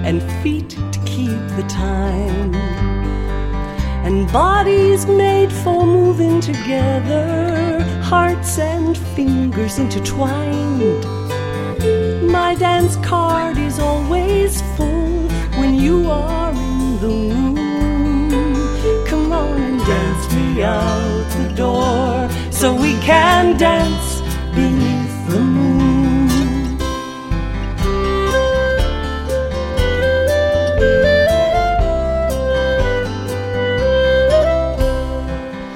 and feet to keep the time, and bodies made for moving together, hearts and fingers intertwined. My dance card is always full when you are in the room. Come on and dance me out the door so we can